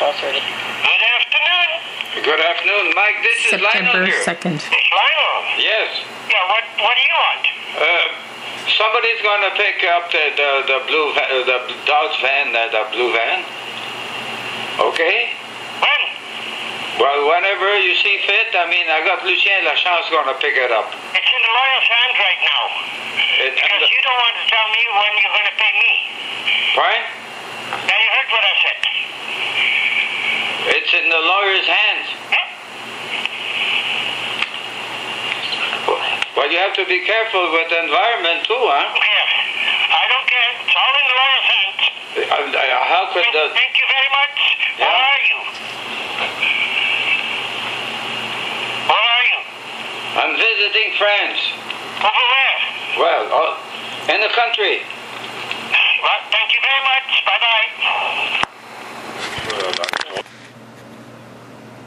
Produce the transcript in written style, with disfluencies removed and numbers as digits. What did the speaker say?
12:30. Good afternoon. Good afternoon, Mike. This is September Lionel here. 2nd. It's Lionel. Yes. Yeah, what do you want? Somebody's going to pick up the blue the Dodge van, the blue van. Okay. When? Well, whenever you see fit. I mean, I got Lucien Lachance going to pick it up. It's in the lawyer's hands right now. Because you don't want to tell me when you're going to pay me. Fine. Now you heard what I said. It's in the lawyer's hands. Yeah? Well, you have to be careful with the environment too, huh? Okay. I don't care. It's all in the lawyer's hands. How could the... Thank you very much. Yeah. Where are you? Where are you? I'm visiting friends. Over where? Well, in the country.